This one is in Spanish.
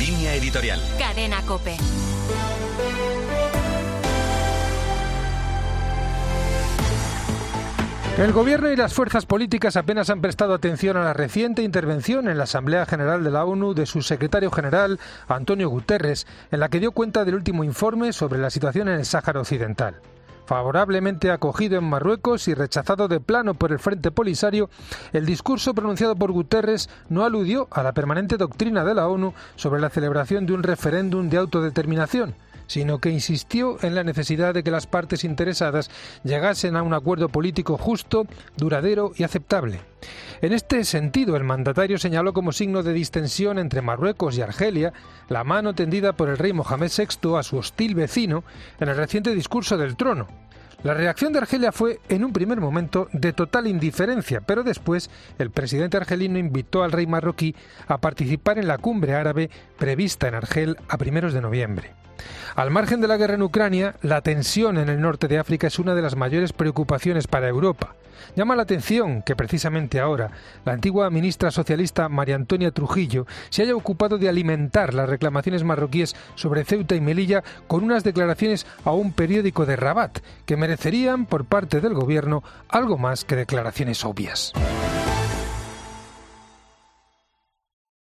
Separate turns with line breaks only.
Línea editorial.
Cadena COPE.
El Gobierno y las fuerzas políticas apenas han prestado atención a la reciente intervención en la Asamblea General de la ONU de su secretario general, Antonio Guterres, en la que dio cuenta del último informe sobre la situación en el Sáhara Occidental. Favorablemente acogido en Marruecos y rechazado de plano por el Frente Polisario, el discurso pronunciado por Guterres no aludió a la permanente doctrina de la ONU sobre la celebración de un referéndum de autodeterminación, sino que insistió en la necesidad de que las partes interesadas llegasen a un acuerdo político justo, duradero y aceptable. En este sentido, el mandatario señaló como signo de distensión entre Marruecos y Argelia la mano tendida por el rey Mohamed VI a su hostil vecino en el reciente discurso del trono. La reacción de Argelia fue, en un primer momento, de total indiferencia, pero después el presidente argelino invitó al rey marroquí a participar en la cumbre árabe prevista en Argel a primeros de noviembre. Al margen de la guerra en Ucrania, la tensión en el norte de África es una de las mayores preocupaciones para Europa. Llama la atención que precisamente ahora la antigua ministra socialista María Antonia Trujillo se haya ocupado de alimentar las reclamaciones marroquíes sobre Ceuta y Melilla con unas declaraciones a un periódico de Rabat que merecerían por parte del gobierno algo más que declaraciones obvias.